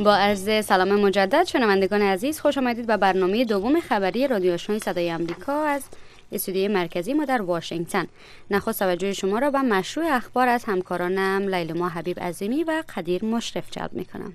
با عرض سلام مجدد شنوندگان عزیز، خوش آمدید به برنامه دوم خبری رادیو آشنای صدای آمریکا از استودیوی مرکزی ما در واشنگتن. نخست توجه شما را به مشروع اخبار از همکارانم لیلما حبیب عظیمی و قدیر مشرف جلب می‌کنم.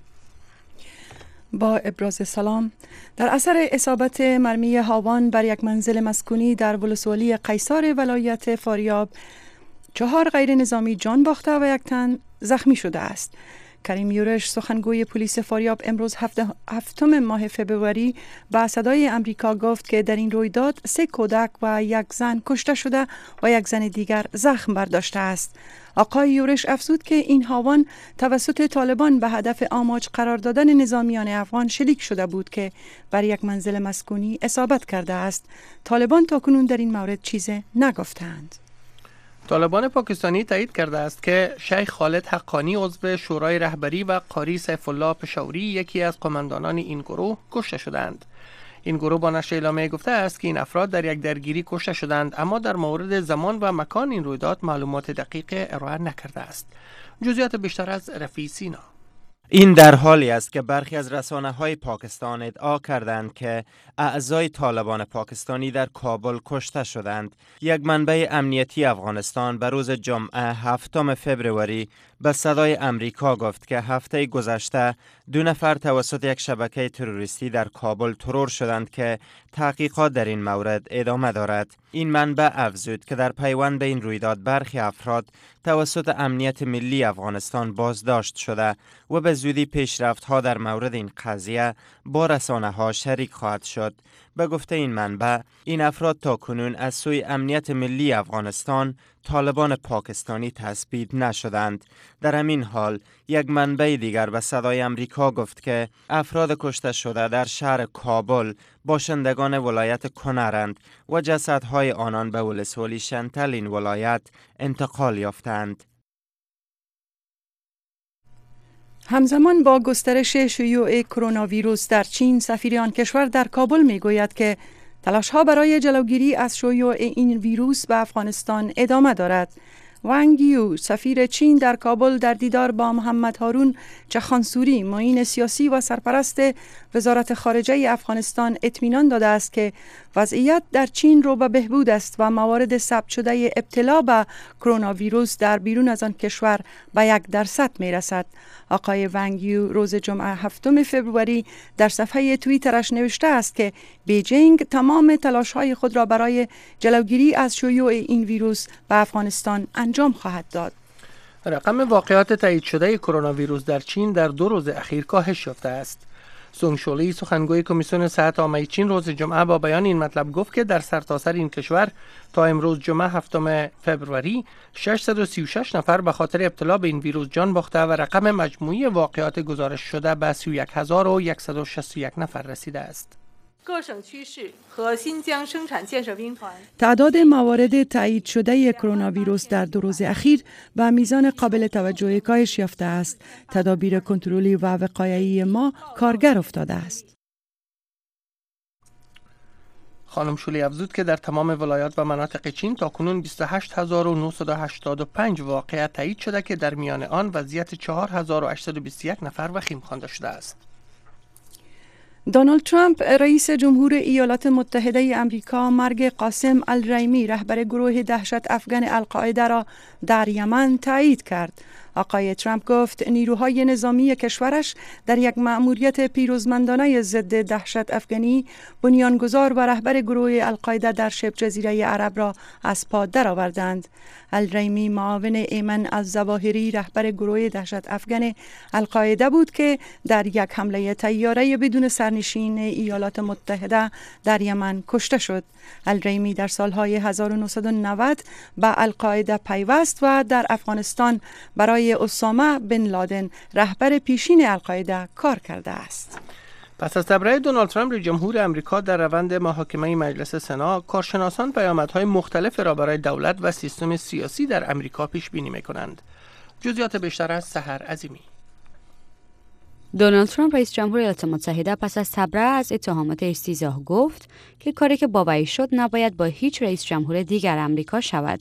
با ابراز سلام، در اثر اصابت مرمی هاوان بر یک منزل مسکونی در ولسوالی قیصار ولایت فاریاب 4 غیر نظامی جان باخته و 1 تن زخمی شده است. کریم یورش، سخنگوی پلیس فاریاب، امروز هفتم ماه فبروری با صدای آمریکا گفت که در این رویداد 3 کودک و 1 زن کشته شده و 1 زن دیگر زخم برداشته است. آقای یورش افزود که این هاوان توسط طالبان به هدف آماج قرار دادن نظامیان افغان شلیک شده بود که بر 1 منزل مسکونی اصابت کرده است. طالبان تاکنون در این مورد چیزی نگفتند. طالبان پاکستانی تایید کرده است که شیخ خالد حقانی عضو شورای رهبری و قاری سیف الله پشاوری یکی از قماندانان این گروه کشته شدند. این گروه با نشر اعلامیه گفته است که این افراد در یک درگیری کشته شدند، اما در مورد زمان و مکان این رویداد معلومات دقیق ارائه نکرده است. جزئیات بیشتر از رفیع سینا. این در حالی است که برخی از رسانه‌های پاکستان ادعا کردند که اعضای طالبان پاکستانی در کابل کشته شدند. یک منبع امنیتی افغانستان به روز جمعه 7 فبروری به صدای آمریکا گفت که هفته گذشته 2 نفر توسط یک شبکه تروریستی در کابل ترور شدند که تحقیقات در این مورد ادامه دارد. این منبع افزود که در پیوند به این رویداد برخی افراد توسط امنیت ملی افغانستان بازداشت شده و به زودی پیشرفت‌ها در مورد این قضیه با رسانه‌ها شریک خواهد شد. به گفته این منبع، این افراد تاکنون از سوی امنیت ملی افغانستان طالبان پاکستانی تثبیت نشدند. در همین حال یک منبع دیگر به صدای آمریکا گفت که افراد کشته شده در شهر کابل باشندگان ولایت کنرند و جسدهای آنان به ولسوالی شنتل این ولایت انتقال یافتند. همزمان با گسترش شیوع کرونا ویروس در چین، سفیر آن کشور در کابل میگوید که تلاش‌ها برای جلوگیری از شیوع این ویروس به افغانستان ادامه دارد. وانگ یو، سفیر چین در کابل، در دیدار با محمد هارون چخانسوری، معین سیاسی و سرپرست وزارت خارجه افغانستان اطمینان داده است که وضعیت در چین رو به بهبود است و موارد ثبت شده ابتلا به کرونا ویروس در بیرون از آن کشور به 1% می رسد. آقای وانگ یو روز جمعه 7 فبروری در صفحه توییترش نوشته است که بیجینگ تمام تلاش‌های خود را برای جلوگیری از شیوع این ویروس به افغانستان انجام خواهد داد. رقم واقعات تایید شده کرونا ویروس در چین در 2 روز اخیر کاهش یافته است. سونگ شولی، سخنگوی کمیسیون صحت عامه چین، روز جمعه با بیان این مطلب گفت که در سرتاسر این کشور تا امروز جمعه 7 فبروری 636 نفر به خاطر ابتلا به این ویروس جان باخته و رقم مجموعی واقعات گزارش شده به 31161 نفر رسیده است. تعداد موارد تایید شده کرونا ویروس در 2 روز اخیر به میزان قابل توجهی کاهش یافته است. تدابیر کنترلی و وقایعی ما کارگر افتاده است. خانم شولی افزود که در تمام ولایات و مناطق چین تاکنون 28985 واقعه تایید شده که در میان آن وضعیت 4821 نفر وخیم خوانده شده است. دونالد ترامپ، رئیس جمهور ایالات متحده آمریکا، مرگ قاسم الریمی، رهبر گروه دهشت افغان القاعده را در یمن تایید کرد. آقای ترامپ گفت نیروهای نظامی کشورش در یک مأموریت پیروزمندانه ضد دهشت افغانی بنیانگذار و رهبر گروه القاعده در شبه جزیره عرب را از پا درآوردند. الریمی معاون ایمن الظواهری، رهبر گروه دهشت افغان القاعده بود که در یک حمله طیاره بدون سرنشین ایالات متحده در یمن کشته شد. الریمی در سالهای 1990 به القاعده پیوست و در افغانستان برای اسامه بن لادن، رهبر پیشین القاعده، کار کرده است. پس از تبرئه دونالد ترامپ رئیس جمهور آمریکا در روند محاکمه مجلس سنا، کارشناسان پیامدهای مختلف را برای دولت و سیستم سیاسی در آمریکا پیش بینی می‌کنند. جزئیات بیشتر از سحر عظیمی. دونالد ترامپ رئیس جمهور ایالات متحده پس از تبرئه از اتهامات استیضاح گفت که کاری که با وی شد نباید با هیچ رئیس جمهور دیگر آمریکا شود.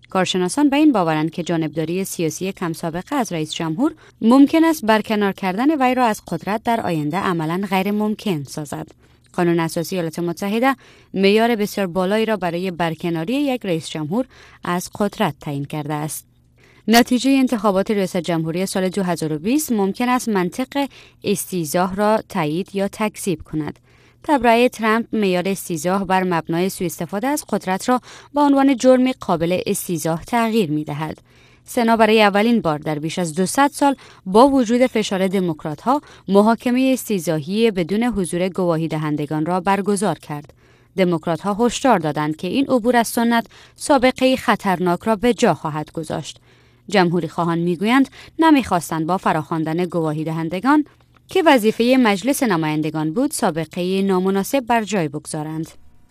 کارشناسان به این باورند که جانبداری سیاسی کم سابقه از رئیس جمهور ممکن است برکنار کردن وی را از قدرت در آینده عملاً غیر ممکن سازد. قانون اساسی ایالات متحده معیار بسیار بالایی را برای برکناری یک رئیس جمهور از قدرت تعیین کرده است. نتیجه انتخابات ریاست جمهوری سال 2020 ممکن است منطق استیضاح را تایید یا تکذیب کند. تبرئه ترامپ معیار استیضاح بر مبنای سوء استفاده از قدرت را به عنوان جرم قابل استیضاح تغییر می‌دهد. سنا برای اولین بار در بیش از 200 سال با وجود فشار دموکرات‌ها محاکمه استیضاحی بدون حضور گواهی دهندگان را برگزار کرد. دموکرات‌ها هشدار دادند که این عبور از سنت سابقه خطرناک را به جا خواهد گذاشت. جمهوری خواهان میگویند نمیخواستند با فراخواندن گواهی دهندگان که وظیفه مجلس نمایندگان بود سابقه نامناسب بر جای بگذارند.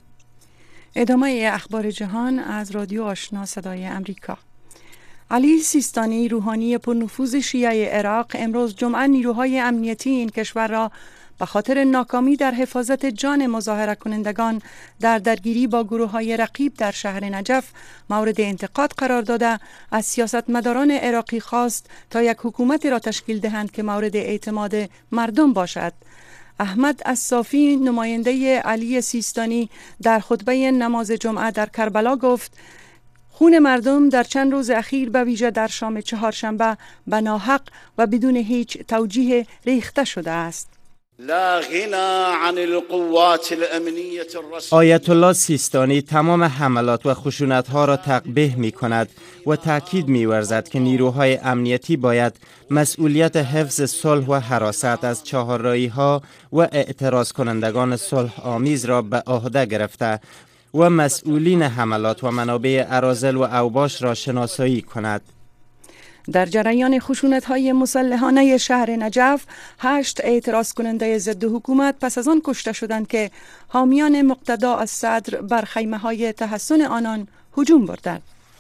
ادامه اخبار جهان از رادیو آشنا صدای امریکا. علی سیستانی، روحانی پرنفوذ شیعه عراق، امروز جمعه نیروهای امنیتی این کشور را به خاطر ناکامی در حفاظت جان مظاهره کنندگان در درگیری با گروه‌های رقیب در شهر نجف مورد انتقاد قرار داده از سیاستمداران عراقی خواست تا یک حکومت را تشکیل دهند که مورد اعتماد مردم باشد. احمد الصافی، نماینده علی سیستانی، در خطبه نماز جمعه در کربلا گفت: خون مردم در چند روز اخیر به ویژه در شام چهارشنبه به ناحق و بدون هیچ توجیه ریخته شده است. لا غنى عن القوات الأمنية الرسمية. آیت الله سیستانی تمام حملات و خشونت‌ها را تقبیح می‌کند و تأکید می‌ورزد که نیروهای امنیتی باید مسئولیت حفظ صلح و حراست از چهارراهی‌ها و اعتراض کنندگان صلح آمیز را به عهده گرفته و مسئولین حملات و منابع اراذل و اوباش را شناسایی کند. در جریان خشونت‌های مسلحانه شهر نجف 8 اعتراض کننده ضد حکومت پس از آن کشته شدند که حامیان مقتدا از صدر بر خیمه‌های تحصن آنان هجوم بردند.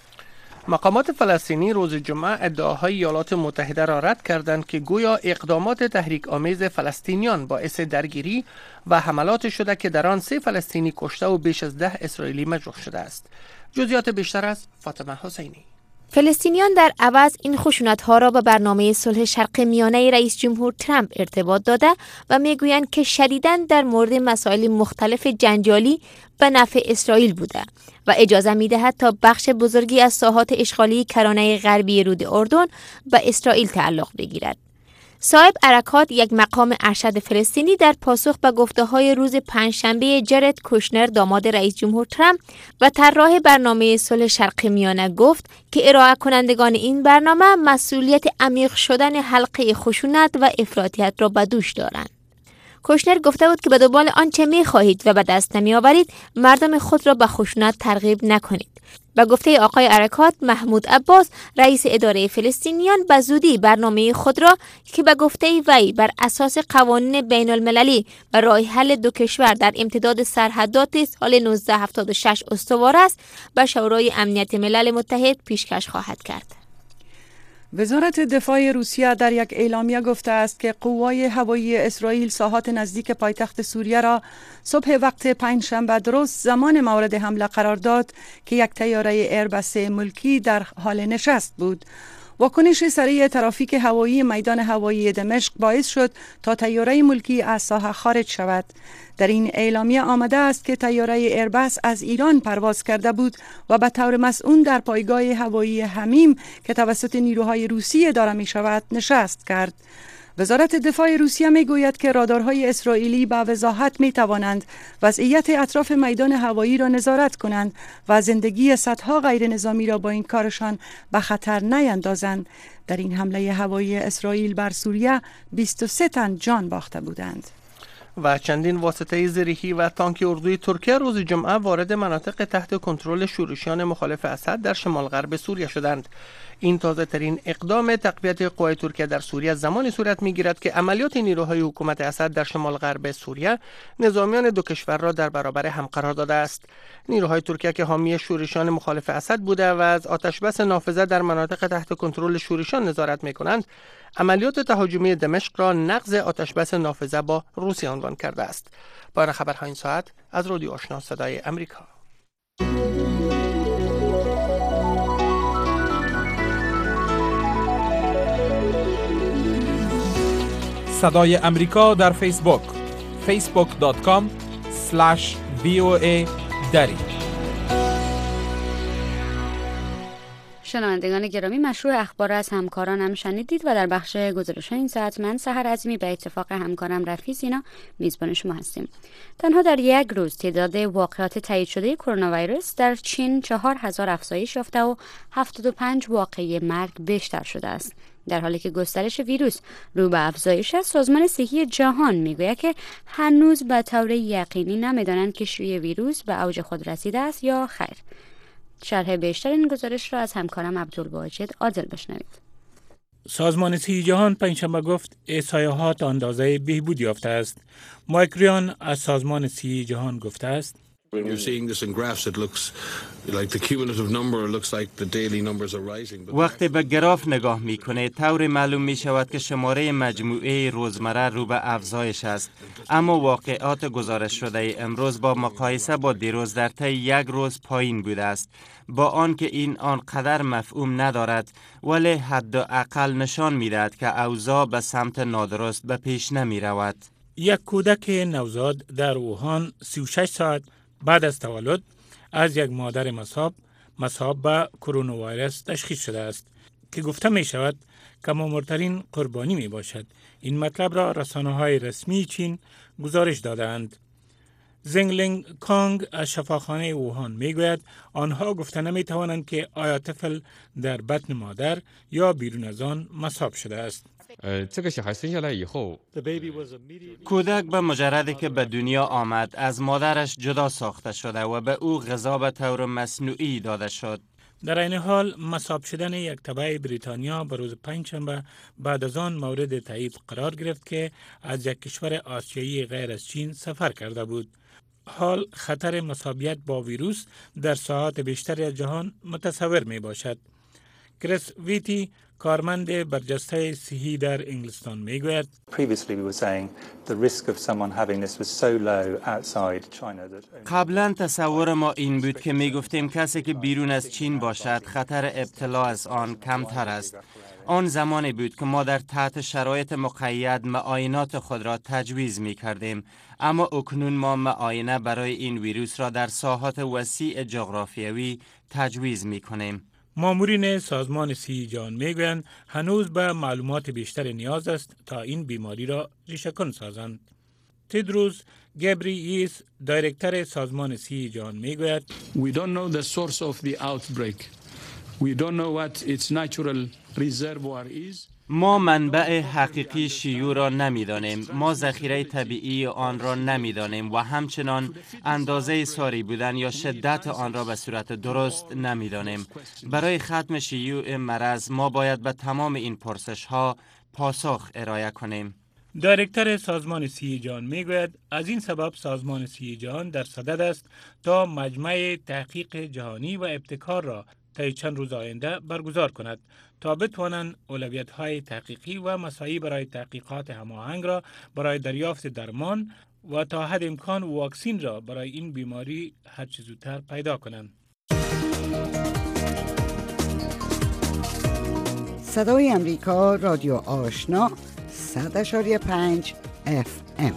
مقامات فلسطینی روز جمعه ادعاهای ایالات متحده را رد کردند که گویا اقدامات تحریک آمیز فلسطینیان باعث درگیری و حملات شده که در آن 3 فلسطینی کشته و بیش از 10 اسرائیلی مجروح شده است. جزئیات بیشتر از فاطمه حسینی. فلسطینیان در عوض این خشونت‌ها را به برنامه صلح شرق میانه رئیس جمهور ترامپ ارتباط داده و میگویند که شدیداً در مورد مسائل مختلف جنجالی به نفع اسرائیل بوده و اجازه می‌دهد تا بخش بزرگی از ساحات اشغالی کرانه غربی رود اردن به اسرائیل تعلق بگیرد. صاحب حرکات، یک مقام ارشد فلسطینی، در پاسخ به گفته‌های روز پنجشنبه جرد کوشنر، داماد رئیس جمهور ترامپ و طراح برنامه صلح شرق میانه، گفت که ارائه کنندگان این برنامه مسئولیت عمیق شدن حلقه خشونت و افراطیت را به دوش دارند. کوشنر گفته بود که به دنبال آنچه می‌خواهید و به دست نمی‌آورید مردم خود را به خشونت ترغیب نکنید. به گفته آقای حرکات، محمود عباس، رئیس اداره فلسطینیان، به زودی برنامه خود را که به گفته وی بر اساس قوانین بین المللی و راه حل دو کشور در امتداد سرحدات سال 1976 استوار است، به شورای امنیت ملل متحد پیشکش خواهد کرد. وزارت دفاع روسیه در یک اعلامیه گفته است که قوای هوایی اسرائیل ساحات نزدیک پایتخت سوریه را صبح وقت پنجشنبه درست زمان مورد حمله قرار داد که یک طیاره ایربس ملکی در حال نشست بود. واکنش سریع ترافیک هوایی میدان هوایی دمشق باعث شد تا طیاره ملکی از ساحه خارج شود. در این اعلامیه آمده است که طیاره ایربس از ایران پرواز کرده بود و به طور مسئول در پایگاه هوایی حمیم که توسط نیروهای روسیه اداره می شود نشست کرد. وزارت دفاع روسیه می گوید که رادارهای اسرائیلی با وضاحت می توانند وضعیت اطراف میدان هوایی را نظارت کنند و زندگی صدها غیر نظامی را با این کارشان به خطر نیندازند. در این حمله هوایی اسرائیل بر سوریه 23 تن جان باخته بودند. و چندین واسطه زرهی و تانک اردوی ترکیه روز جمعه وارد مناطق تحت کنترل شورشیان مخالف اسد در شمال غرب سوریه شدند. این تازه ترین اقدام تقویت قوای ترکیه در سوریه زمانی صورت میگیرد که عملیات نیروهای حکومت اسد در شمال غرب سوریه نظامیان دو کشور را در برابر هم قرار داده است. نیروهای ترکیه که حامی شورشیان مخالف اسد بوده و از آتشبس نافذه در مناطق تحت کنترل شورشیان نظارت میکنند، عملیات تهاجمی دمشق را نقض آتشبس نافذه با روسیه عنوان کرده است. پایان خبرهای این ساعت از رادیو آشنا صدای امریکا. صدای امریکا در فیسبوک facebook.com/VOA دری. شنوندگان گرامی، مشروع اخبار از همکارانم شنیدید و در بخش گزارش این ساعت من سحر عظیمی به اتفاق همکارم رفیع سینا میزبان شما هستیم. تنها در یک روز تعداد واقعات تایید شده کرونا ویروس در چین 4000 افزایش یافته و 75 واقعه مرگ بیشتر شده است. در حالی که گسترش ویروس رو به افزایش است، سازمان صحی جهان میگوید که هنوز به طور یقینی نمیدانند که شیوع ویروس به اوج خود رسیده است یا خیر. شرح بیشتر این گزارش را از همکارم عبدالواجد عادل بشنوید. سازمان صحی جهان پنجشنبه گفت احصایه‌ها تا اندازه بهبود یافته است. مایک ریان از سازمان صحی جهان گفته است: وقتی به گراف نگاه میکنه طور معلوم می شود که شماره مجموعه روزمره رو به افزایش است، اما واقعات گزارش شده امروز با مقایسه با دیروز در طی یک روز پایین بوده است. با آنکه این آنقدر مفهوم ندارد، ولی حداقل نشان میدهد که اوضاع به سمت نادرست به پیش نمی رود. یک کودک نوزاد در ووهان 36 ساعت بعد از تولد از یک مادر مصاب به کرونا ویروس تشخیص شده است که گفته می شود که مامورترین قربانی می باشد. این مطلب را رسانه‌های رسمی چین گزارش دادند. زنگلینگ کانگ از شفاخانه ووهان می گوید آنها گفته نمی توانند که آیا طفل در بطن مادر یا بیرون از آن مصاب شده است. کودک به مجردی که به دنیا آمد از مادرش جدا ساخته شده و به او غذا به طور مصنوعی داده شد. در این حال مصاب شدن یک تبع بریتانیا به روز پنجشنبه بعد از آن مورد تایید قرار گرفت که از یک کشور آسیایی غیر از چین سفر کرده بود. حال خطر مصابیت با ویروس در ساحات بیشتری از جهان متصور می باشد. کریس ویتی کارمند برجسته صحی در انگلستان میگوید قبلا تصور ما این بود که میگفتیم کسی که بیرون از چین باشد خطر ابتلا از آن کمتر است. آن زمانی بود که ما در تحت شرایط مقید معاینات خود را تجویز می کردیم، اما اکنون ما معاینه برای این ویروس را در ساحات وسیع جغرافیایی تجویز می کنیم. مامورین سازمان صحی جهان میگویند هنوز به معلومات بیشتر نیاز است تا این بیماری را ریشه‌کن سازند. تدروس گبریئیس دایرکتور سازمان صحی جهان میگوید We don't know the source of the outbreak. We don't know what its natural reservoir is. ما منبع حقیقی شیوع را نمی‌دانیم، ما ذخیره طبیعی آن را نمی‌دانیم و همچنان اندازه ساری بودن یا شدت آن را به صورت درست نمی‌دانیم. برای ختم شیوع مرض ما باید به تمام این پرسش‌ها پاسخ ارائه کنیم. دایرکتور سازمان صحی جهان میگوید از این سبب سازمان صحی جهان در صدد است تا مجمع تحقیق جهانی و ابتکار را طی چند روز آینده برگزار کند تا بتوانند اولویت‌های تحقیقی و مساعی برای تحقیقات هماهنگ را برای دریافت درمان و تا حد امکان واکسین را برای این بیماری هرچه زودتر پیدا کنند. صدای امریکا رادیو آشنا 100.5 FM.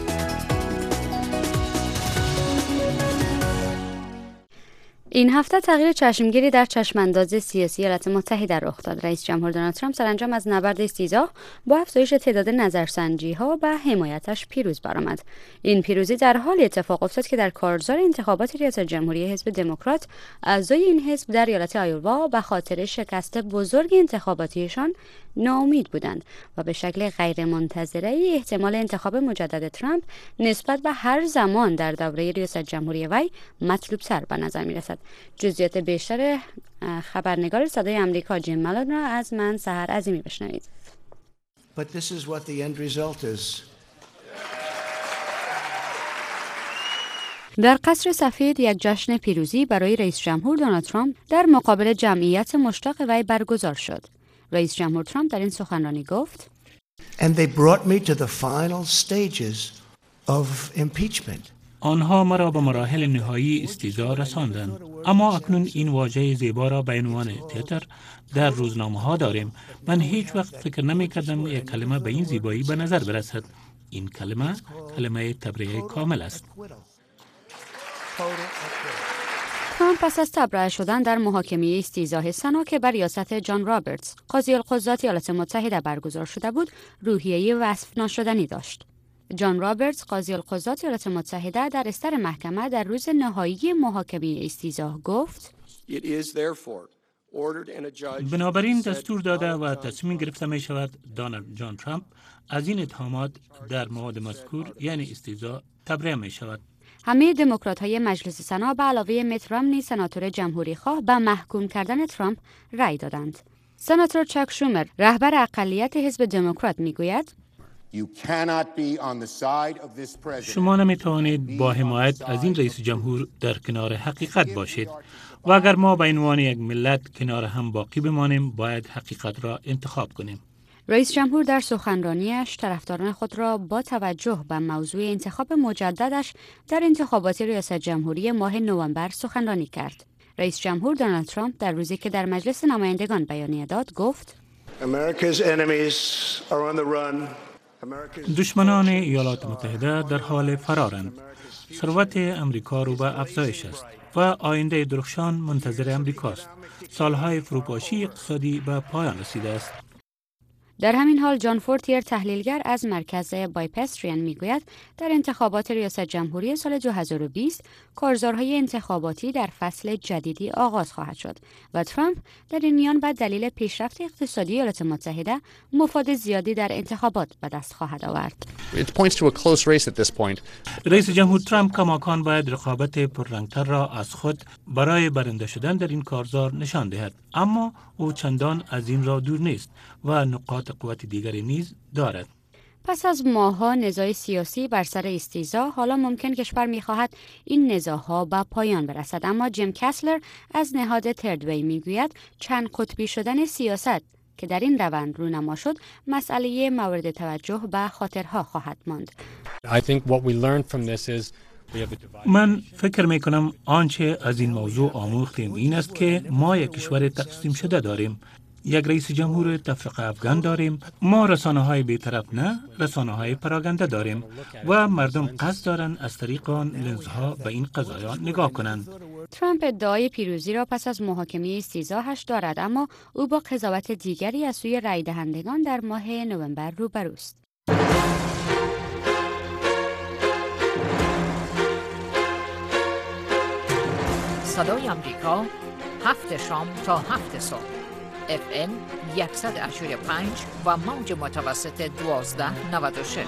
این هفته تغییر چشمگیری در چشمانداز سیاسی ایالات متحده رخ داد. رئیس جمهور دونالد ترامپ سرانجام از نبرد استیضاح با افزایش تعداد نظرسنجی‌ها به حمایتش پیروز برآمد. این پیروزی در حال اتفاق افتاد که در کارزار انتخابات ریاست جمهوری حزب دموکرات اعضای این حزب در ایالت آیووا به خاطر شکست بزرگ انتخاباتیشان ناامید بودند و به شکل غیرمنتظره احتمال انتخاب مجدد ترامپ نسبت به هر زمان در دوره ریاست جمهوری وی مطلوب‌تر به نظر می‌رسد. جزئیات بیشتر خبرنگار صدای آمریکا جیم مالون را از من سحر عظیمی بشنوید. But this is what the end result is. در قصر سفید یک جشن پیروزی برای رئیس جمهور دونالد ترامپ در مقابل جمعیت مشتاق وی برگزار شد. رئیس جمهور ترامپ در این سخنرانی گفت And they brought me to the final stages of impeachment. آنها مرا به مراحل نهایی استیزا رساندند. اما اکنون این واژه زیبا را به عنوان تیتر در روزنامه ها داریم. من هیچ وقت فکر نمی کردم یک کلمه به این زیبایی به نظر برسد. این کلمه تبرئه کامل است. ترامپ پس از تبرئه شدن در محاکمه استیضاح سنا که بر ریاست جان رابرتس قاضی القضات ایالات متحده برگزار شده بود، روحیه وصف ناشدنی داشت. جان رابرتس قاضی القضات ایالات متحده در استر محکمه در روز نهایی محاکمه استیضاح گفت: بنابراین دستور داده و تصمیم گرفته می شود دونالد جان ترامپ از این اتهامات در مواد مذکور یعنی استیضاح تبرئه می شود. همه دموکرات‌های مجلس سنا به علاوه میت رامنی سناتور جمهوری خواه به محکوم کردن ترامپ رأی دادند. سناتور چاک شومر رهبر اقلیت حزب دموکرات میگوید: شما نمی توانید با حمایت از این رئیس جمهور در کنار حقیقت باشید و اگر ما به عنوان یک ملت کنار هم باقی بمانیم باید حقیقت را انتخاب کنیم. رئیس جمهور در سخنرانیش طرفداران خود را با توجه به موضوع انتخاب مجددش در انتخابات ریاست جمهوری ماه نوامبر سخنرانی کرد. رئیس جمهور دونالد ترامپ در روزی که در مجلس نمایندگان بیانیه داد گفت: دشمنان ایالات متحده در حال فرارند. ثروت امریکا رو به افزایش است و آینده درخشان منتظر امریکاست. سالهای فروپاشی اقتصادی به پایان رسیده است. در همین حال جان فورتیر تحلیلگر از مرکز بایپستریان میگوید در انتخابات ریاست جمهوری سال 2020 کارزارهای انتخاباتی در فصل جدیدی آغاز خواهد شد و ترامپ در این میان به دلیل پیشرفت اقتصادی ایالات متحده مفاد زیادی در انتخابات به دست خواهد آورد. رئیس جمهور ترامپ کماکان باید رقابت پررنگتر را از خود برای برنده شدن در این کارزار نشان دهد، اما او چندان از این را دور نیست و نقاط قوت دیگری نیز دارد. پس از ماه‌ها نزاع سیاسی بر سر استیضاح، حالا ممکن کشور می‌خواهد این نزاع‌ها به پایان برسد، اما جیم کسلر از نهاد تردوی میگوید چند قطبی شدن سیاست که در این روند رونما شد مسئله مورد توجه به خاطرها خواهد ماند. من فکر می کنم آنچه از این موضوع آموختیم این است که ما یک کشور تقسیم شده داریم. یک رئیس جمهور تفرقه افغان داریم. ما رسانه‌های بی‌طرف نه، رسانه‌های پراگنده داریم و مردم قصد دارند از طریق آن لنزها به این قضایا نگاه کنند. ترامپ ادعای پیروزی را پس از محاکمه استیضاحش دارد، اما او با قضاوت دیگری از سوی رای دهندگان در ماه نوامبر روبروست. صدای آمریکا 7 شام تا 7 صبح FM 100.5 و موج متوسط 1296.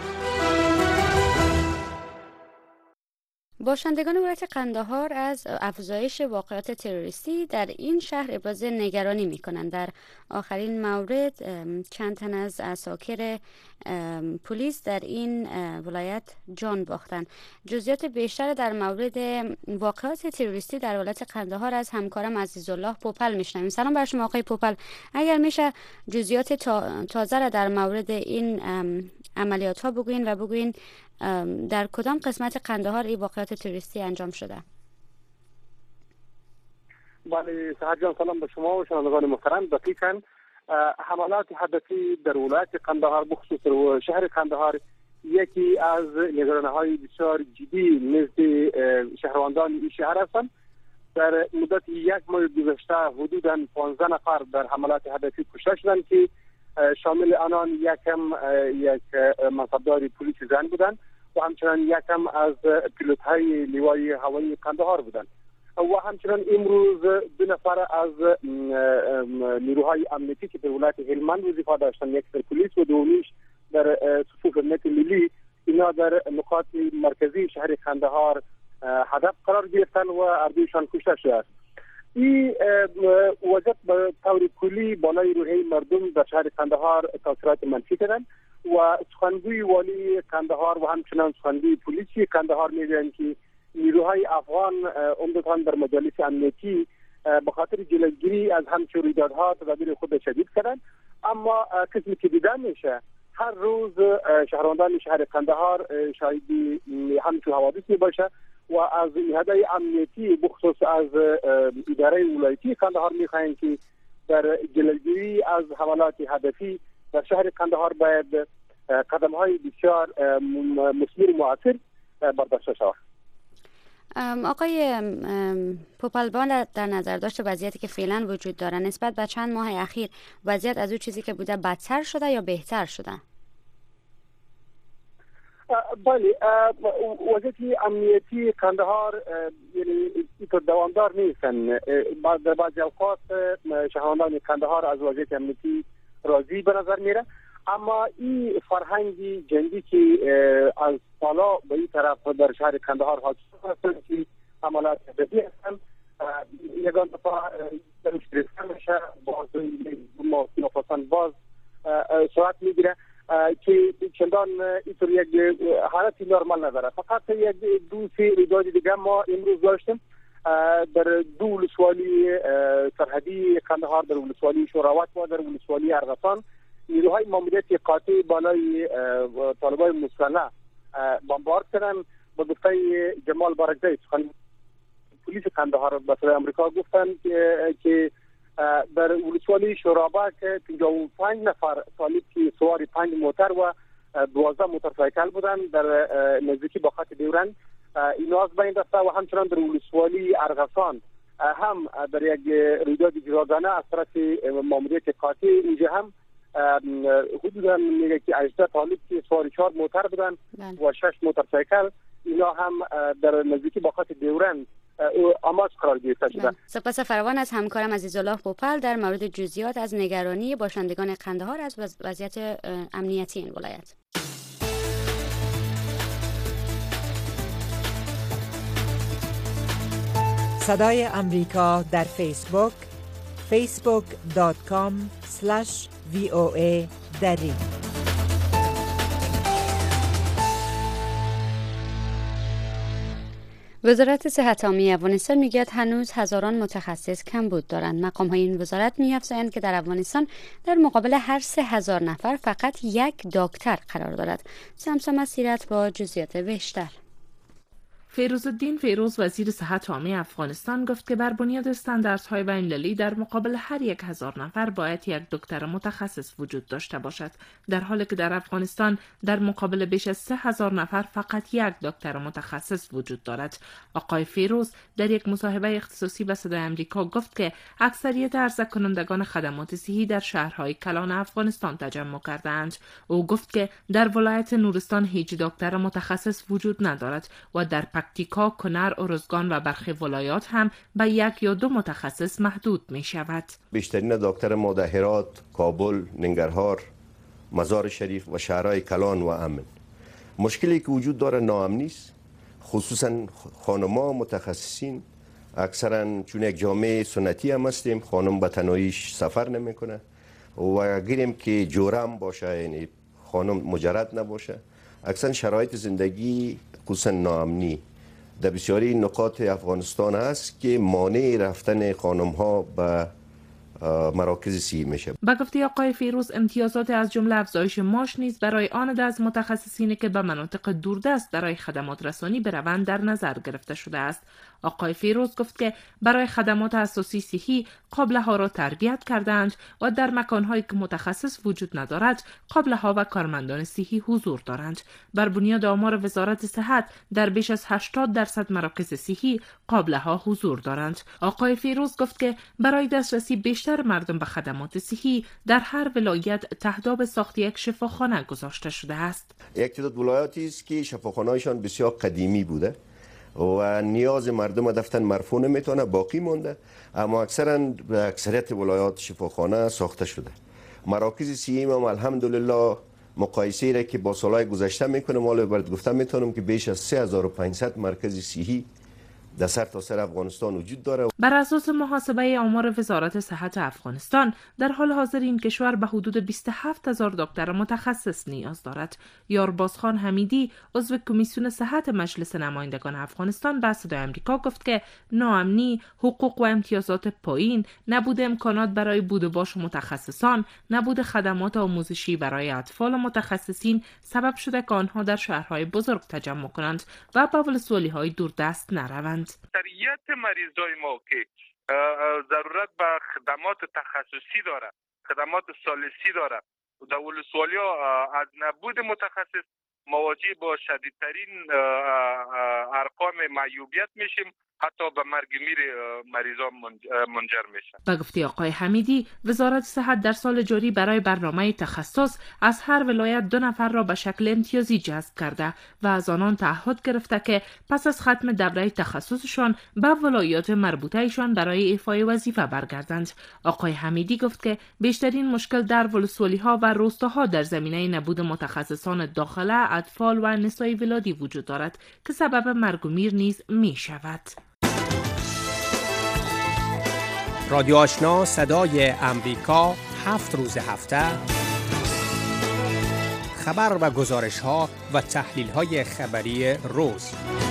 باشندگان ولایت قندهار از افزایش واقعات تروریستی در این شهر ابراز نگرانی می‌کنند. در آخرین مورد چند تن از عساکر پلیس در این ولایت جان باختند. جزئیات بیشتر در مورد واقعات تروریستی در ولایت قندهار از همکارم عزیزالله پوپل میشنویم. سلام بر شما آقای پوپل، اگر میشه جزئیات تازه را در مورد این عملیات ها بگوین و بگوین در کدام قسمت قندهار این واقعات تروریستی انجام شده؟ بله سهر جان، سلام به شما و شنوندگان محترم. دقیقاً حملات هدفی در ولایت قندهار بخصوص شهر قندهار یکی از نگرانی‌های بسیار جدی نزد شهروندان این شهر هستند. در مدت یک ماه گذشته حدوداً 15 نفر در حملات هدفی کشته شدند که شامل آنان یک منصبدار پلیس زن بودند و همچنان یکم از پیلوت‌های نیروی هوایی قندهار بودند و همچنان امروز 2 نفر از نیروهای امنیتی که در ولایت هلمند وظیفه داشتند، یک در پلیس و دومیش در صفوف امنیت ملی، اینا در نقاط مرکزی شهر قندهار هدف قرار گرفتند و اردویشان کشته شده است. این وضعیت به طور کلی بالای روحیه مردم در شهر قندهار تاثیرات منفی دارند و سخنگوی والی قندهار و همچنان سخنگوی پلیسی قندهار میگویند که نیروهای افغان عمدتاً در مجالس امنیتی به خاطر جلوگیری از همچون رویدادها تدابیر خود شدید کردند، اما قسمی که دیده میشه هر روز شهروندان شهر قندهار شاهد همچون حوادث می باشه و از هدای امنیتی بخصوص از اداره ولایتی قندهار می خواهیم که در جلوگیری از حملات هدفی در شهر قندهار باید قدم های بسیار مثمر و مؤثر برداشته شود. آقای پوپلبان در نظر داشته وضعیتی که فعلا وجود داره نسبت به چند ماه اخیر وضعیت از اون چیزی که بوده بدتر شده یا بهتر شده؟ بله، وضعیت امنیتی قندهار یعنی دوامدار نیستن. در بعضی اوقات شهروندان قندهار از وضعیت امنیتی راضی به نظر میره، اما این فرهنگی جنگی که از سالا به این طرف در شهر قندهار حاصل هستند که حملات هدفی هستند، یگان دفعه درشتریفتن میشه، باز نفسان باز سرعت میگیره که چندان اینطور یک حالتی نرمال نداره. فقط یک دو سه رویداد دیگه ما امروز داشتیم در دو ولسوالی سرحدی قندهار، در ولسوالی شوراوت و در ولسوالی ارغسان نیروهای ماموریت قاطع بالای طالبای مسلح بمبارد کردن. به گفته جمال بارکزی سخن پلیس قندهار به صدای آمریکا گفتن که در ولسوالی شورابک 55 نفر طالب که سوار 5 موتر و 12 موتورسایکل بودن در نزدیکی با خط دیورند اینا از بین رفته و همچنان در ولسوالی ارغسان هم در یک رویداد جداگانه از طرف ماموریت قاطع اینجا هم حدودا میگه که 18 طالب که سوار 4 موتر بودن و 6 موتورسایکل اینا هم در نزدیکی با خط دیورند آماج قرار گرفته شده. سپاس فراوان از همکارم عزیزالله پوپل در مورد جزئیات از نگرانی باشندگان قندهار از وضعیت امنیتی این ولایت. صدای امریکا در فیسبوک facebook.com/VOA دری. وزارت صحت عامه افغانستان میگوید هنوز هزاران متخصص کمبود دارند. مقام‌های این وزارت می‌افزایند که در افغانستان در مقابل هر 3000 نفر فقط یک دکتر قرار دارد. سمسم سیرت با جزئیات بیشتر. فیروزالدین فیروز وزیر صحت عامه افغانستان گفت که بر بنیاد استانداردهای بین‌المللی در مقابل هر 1000 نفر باید یک دکتر متخصص وجود داشته باشد، در حالی که در افغانستان در مقابل بیش از 3000 نفر فقط یک دکتر متخصص وجود دارد. آقای فیروز در یک مصاحبه اختصاصی به صدای آمریکا گفت که اکثریت عرضه کنندگان خدمات صحی در شهرهای کلان افغانستان تجمع کردند. او گفت که در ولایت نورستان هیچ دکتر متخصص وجود ندارد و در پکتیکا، کنر، ارزگان و برخی ولایات هم به 1 یا 2 متخصص محدود می شود. بیشترین دکتر ما در هرات، کابل، ننگرهار، مزار شریف و شهرهای کلان و امن. مشکلی که وجود داره ناامنی است، خصوصا خانم‌ها متخصصین اکثرا چون یک جامعه سنتی هم هستیم، خانم به تنهاییش سفر نمیکنه و گیریم که جورم باشه، یعنی خانم مجرد نباشه، اکثر شرایط زندگی خصوصا ناامنی در بسیاری نقاط افغانستان هست که مانع رفتن خانم ها به مراکز صحی میشه. با گفته آقای فیروز امتیازات از جمله افزایش معاش نیز برای آن از متخصصینی که به مناطق دوردست برای خدمات رسانی بروند در نظر گرفته شده است. آقای فیروز گفت که برای خدمات اساسی صحی قابله‌ها را تربیت کردند و در مکان‌هایی که متخصص وجود ندارد قابله‌ها و کارمندان صحی حضور دارند. بر بنیاد آمار وزارت صحت در بیش از 80% مراکز صحی قابله‌ها حضور دارند. آقای فیروز گفت که برای دسترسی بیشتر مردم به خدمات صحی در هر ولایت تهداب ساخت یک شفاخانه گذاشته شده است. یک تعداد ولایاتی است که شفاخانه‌هایشان بسیار قدیمی بوده و نیاز مردم دفتن مرفوع نمیتونه باقی مونده، اما اکثریت ولایات شفاخانه ساخته شده. مراکز صحی هم الحمدلله مقایسه را که با سالهای گذشته میکنه، مال برات گفتم میتونم که بیش از 3500 مرکز صحی در سرتاسر افغانستان وجود داره. بر اساس محاسبه آمار وزارت صحت افغانستان در حال حاضر این کشور به حدود 27,000 دکتر متخصص نیاز دارد. یاربازخان حمیدی عضو کمیسیون صحت مجلس نمایندگان افغانستان به صدای آمریکا گفت که ناامنی، حقوق و امتیازات پایین، نبود امکانات برای بود و باش متخصصان، نبود خدمات آموزشی برای اطفال و متخصصین سبب شده که آنها در شهرهای بزرگ تجمع کنند و به ولسوالی‌های دوردست نروند. اکثریت مریضای ما که ضرورت به خدمات تخصصی داره، خدمات ثالثی داره، در ولسوالی‌ها از نبود متخصص مواجه با شدیدترین ارقام معیوبیت میشیم، حتی به مرگ میر مریضان منجر میشه. به گفته آقای حمیدی، وزارت صحت در سال جاری برای برنامه تخصص از هر ولایت 2 نفر را به شکل امتیازی جذب کرده و از آنان تعهد گرفته که پس از ختم دوره تخصصشان به ولایات مربوطه‌شان برای ایفای وظیفه برگردند. آقای حمیدی گفت که بیشترین مشکل در ولسوالی‌ها و روستاها در زمینه نبود متخصصان داخله، اطفال و نسای ولادی وجود دارد که سبب مرگ و میر نیز می شود. رادیو آشنا صدای امریکا 7 روز هفته خبر و گزارش ها و تحلیل های خبری روز.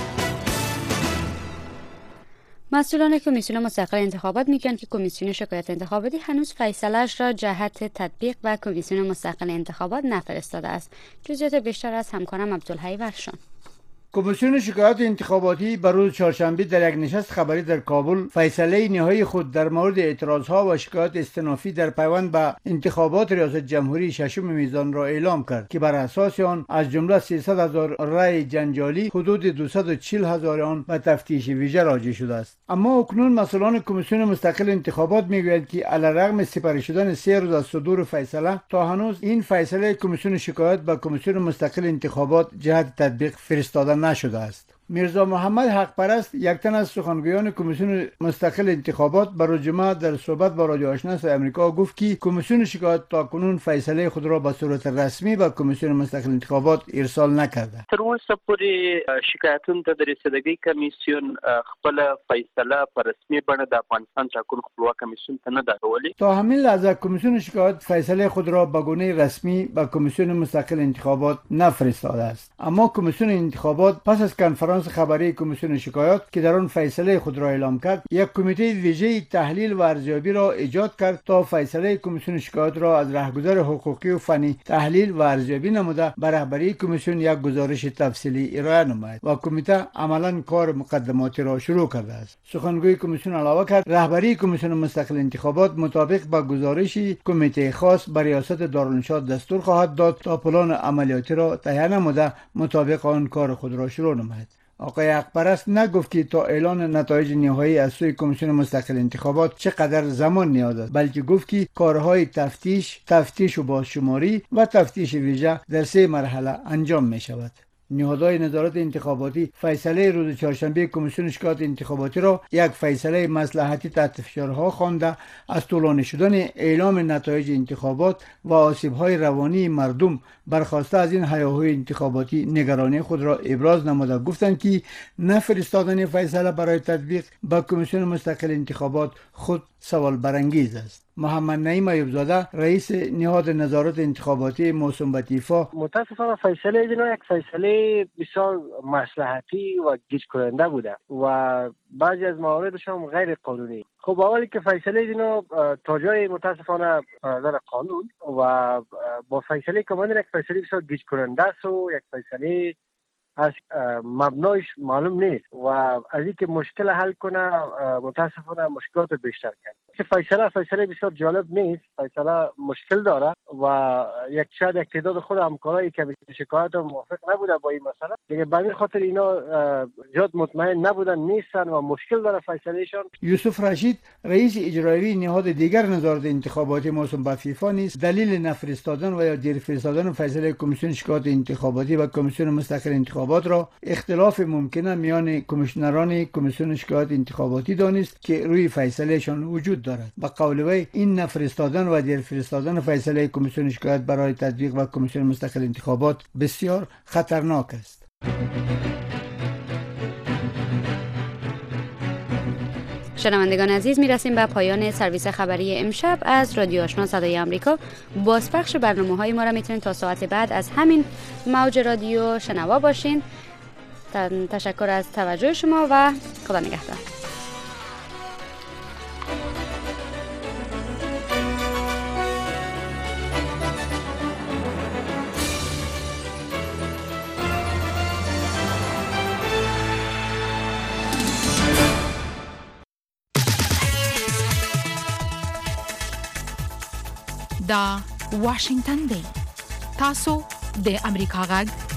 مسئولان کمیسیون مستقل انتخابات میگن که کمیسیون شکایت انتخاباتی هنوز فیصله‌اش را جهت تطبیق و کمیسیون مستقل انتخابات نفرستاده است. جزئیات بیشتر از همکارم عبدالحی ورشان. کمیسیون شکایات انتخاباتی بر روز چهارشنبه در یک نشست خبری در کابل فیصله نهایی خود در مورد اعتراضها و شکایات استنافی در پیوند به انتخابات ریاست جمهوری 6 میزان را اعلام کرد که بر اساس آن از جمله 300,000 رای جنجالی حدود 240,000 آن به تفتیش ویژه راجع شده است. اما اکنون مسئولان کمیسیون مستقل انتخابات میگویند که علیرغم سپری شدن 3 روز از صدور فیصله تا هنوز این فیصله کمیسیون شکایات به کمیسیون مستقل انتخابات جهت تطبیق فرستاده نشده است. میرزا محمد حق پرست، یک تن از سخنگویان کمیسیون مستقل انتخابات، برای جمعه در صحبت با رادیو آشنا صدای آمریکا گفت که کمیسیون شکایات تاکنون فیصله خود را به صورت رسمی به کمیسیون مستقل انتخابات ارسال نکرده. تر اوسه پورې شکایتونو ته د رسیدګۍ کمیسیون خپل فیصله په رسمي بڼه د افغانستان ټاکنو خپلواک کمیسیون ته نه ده راوړې. تا همین لحظه کمیسیون شکایات فیصله خود را به گونه رسمی به کمیسیون مستقل انتخابات نفرستاده است. اما کمیسیون انتخابات پس از کنفرانس خبری کمیسیون شکایات که در آن فیصله خود را اعلام کرد، یک کمیته ویژه تحلیل و ارزیابی را ایجاد کرد تا فیصله کمیسیون شکایات را از راهگذر حقوقی و فنی تحلیل و ارزیابی نموده به رهبری کمیسیون یک گزارش تفصیلی ارائه نماید و کمیته عملا کار مقدماتی را شروع کرده است. سخنگوی کمیسیون علاوه کرد رهبری کمیسیون مستقل انتخابات مطابق با گزارش کمیته خاص بر ریاست دارالانشاد دستور خواهد داد تا پلان عملیاتی را تهیه نموده مطابق آن کار خود را شروع نماید. آقای حق‌پرست نگفت که تا اعلان نتایج نهایی از سوی کمیسیون مستقل انتخابات چقدر زمان نیاز است، بلکه گفت که کارهای تفتیش و بازشماری و تفتیش ویژه در 3 مرحله انجام می شود. نهادهای نظارت انتخاباتی فیصله روز چهارشنبه کمیسیون شکایات انتخاباتی را یک فیصله مصلحتی تحت فشارها خوانده از طولانی شدن اعلام نتایج انتخابات و آسیب‌های روانی مردم برخواسته از این هیاهوی انتخاباتی نگرانی خود را ابراز نموده گفتند که نفرستادن فیصله برای تطبیق به کمیسیون مستقل انتخابات خود سوال برانگیز است. محمد نعیم ایوبزاده رئیس نهاد نظارت انتخاباتی موسوم به تیفا: متاسفانه فیصله اینا یک فیصله بسیار مصلحتی و گیج کننده بوده و بعضی از مواردش هم غیر قانونی. خب اولی که فیصله اینا تا جای متاسفانه در قانون و با فیصله که من یک فیصله بسیار گیج کننده است و یک فیصله از مبنایش معلوم نیست و از اینکه مشکل حل کنه متاسفانه مشکلات بیشتر کرد. که فیصله بسیار جالب نیست، فیصله مشکل داره و شاید یک تعداد خود همکارایی که شکایت موافق نبوده با این مسئله دیگه به این خاطر اینا زیاد مطمئن نبودن نیستن و مشکل داره فیصلهشون. یوسف رشید رئیس اجرایی نهاد دیگر نظارت انتخاباتی موسوم به فیفا نیز دلیل نفرستادن و یا دیر فرستادن فیصله کمیسیون شکایات انتخاباتی و کمیسیون مستقل انتخابات را اختلاف ممکنه میان کمیشنران کمیسیون شکایات انتخاباتی دانست که روی فیصلهشان وجود دارد. به قول وی این نفرستادن و دیر فرستادن فیصله کمیسیون شکایات برای تطبیق و کمیسیون مستقل انتخابات بسیار خطرناک است. شنوندگان عزیز، میرسیم به پایان سرویس خبری امشب از رادیو آشنا صدای آمریکا. بازپخش برنامه‌های ما را میتونید تا ساعت بعد از همین موج رادیو شنوا باشین. تشکر از توجه شما و خدا نگهدار. دا واشنگتن دی تاسو د امریکا غږ